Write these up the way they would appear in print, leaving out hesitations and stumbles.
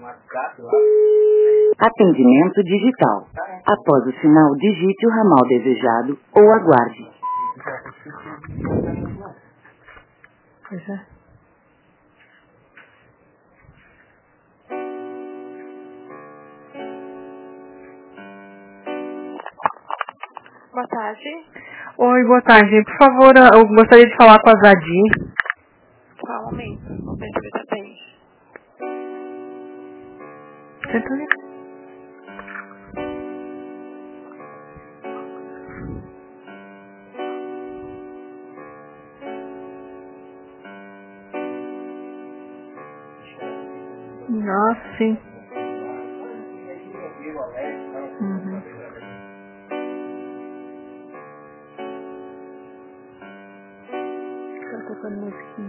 Atendimento digital. Após o sinal, digite o ramal desejado ou aguarde. Pois é. Boa tarde. Oi, boa tarde. Por favor, eu gostaria de falar com a Zadi. Só um momento. Vou ver se ele tá bem. Tenta ligar. Nossa, sim. Uhum. Tá tocando musiquinha.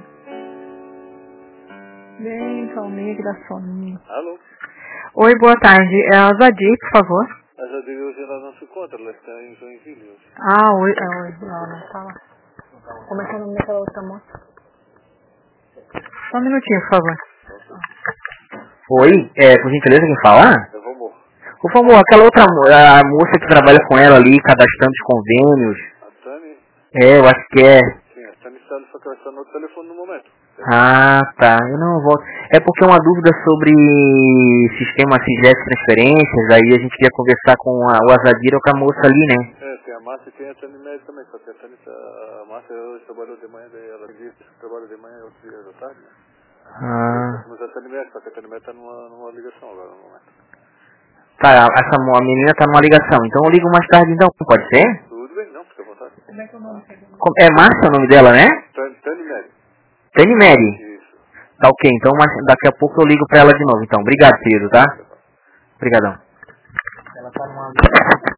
Bem calminha que dá soninho. Alô? Oi, boa tarde. É a Zadi, por favor. A Jade hoje ela não se encontra, ela está em Joinville hoje. Ah, oi. Não tá lá. Como é que é o nome daquela outra moça? Só um minutinho, por favor. Oi, por gentileza, quem fala? É Vomor. Por favor, aquela outra a moça que trabalha com ela ali, cadastrando os convênios. A Tani? Eu acho que é. Sim, a Tani está, só que ela está no telefone no momento. Ah, tá. Eu não volto. É porque é uma dúvida sobre sistema CIGES transferências, aí a gente queria conversar com o Azadira ou com a moça ali, né? Tem a Márcia e tem a Tani médica também, só que a Márcia hoje trabalhou de manhã, daí ela disse que trabalha de manhã e outros dias da tarde, né? Mas a Tani médica, só que a Tani médica está numa ligação agora no momento. Tá, a menina tá numa ligação, então eu ligo mais tarde então, pode ser? Tudo bem, não, fica à vontade. É Márcia o nome dela, né? Tani médica. Tani Mary. Isso. Tá ok, então daqui a pouco eu ligo pra ela de novo então. Obrigado, querido, tá? Obrigadão. Ela tá numa